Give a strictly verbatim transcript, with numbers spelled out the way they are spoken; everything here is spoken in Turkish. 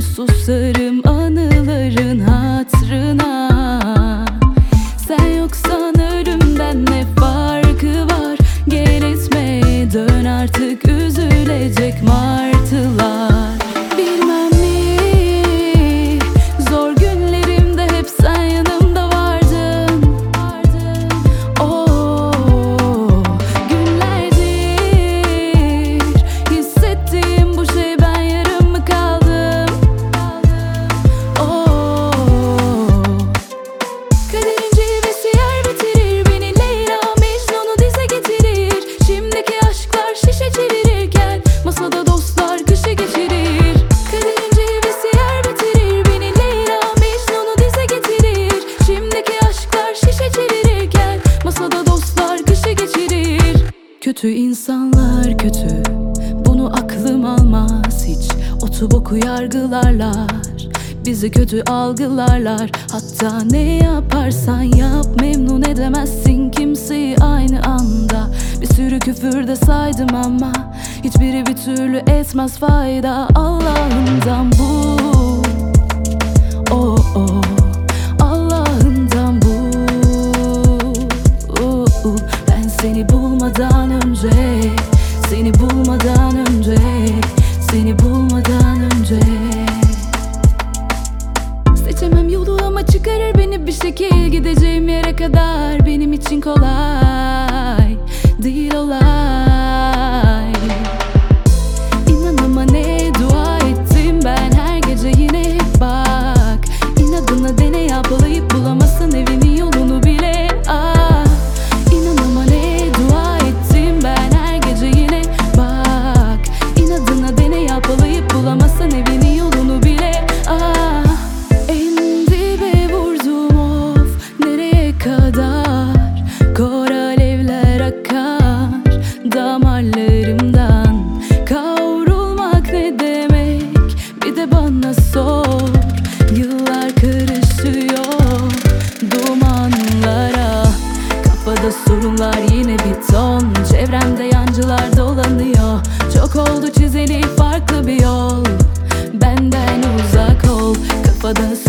susarım anıların hatırına. Sen yoksan ölümden ne farkı var? Gel etme, dön artık, üzülecek martılar. Bilmem mi, zor günlerimde hep sen yanımda vardın. Oh, günlerdir hissettiğim bu şey, ben yarım mı kaldım? Oh, kaderin cilvesi yer bitirir beni, Leyla Mecnun'u dize getirir. Şimdiki aşklar şişe çevirirken masada dostlar kışı geçirir. Kaderin cilvesi yer bitirir beni, Leyla Mecnun'u dize getirir. Şimdiki aşklar şişe çevirirken masada dostlar kışı geçirir. Kötü insanlar kötü, bunu aklım almaz hiç. Otu boku yargılarlar, bizi kötü algılarlar. Hatta ne yaparsan yap memnun edemezsin kimseyi aynı anda. Bir sürü küfür de saydım ama hiçbiri bir türlü etmez fayda. Allah'ımdan bu, oh oh, Allah'ımdan bu. uh, uh. Ben seni bulmadan önce, seni bulmadan önce, seni bulmadan önce seçemem yolu ama çıkarır beni bir şekil, gideceğim yere kadar benim için kolay değil olay. İnan ama ne dua ettim ben her gece yine, bak inadına dene, yapılayıp bulamazsın evinin yolunu bile. Ah, inan ama ne dua ettim ben her gece yine, bak inadına dene, yapılayıp bulamazsın evinin yolunu bile. Ah, en dibe vurdum of, nereye kadar? Kor alevler akar damarlarımdan. Kavrulmak ne demek bir de bana sor. Yıllar karışıyor dumanlara, kafada sorunlar yine bir ton. Çevremde yancılar dolanıyor, çok oldu çizili farklı bir yol. Benden uzak ol, kafada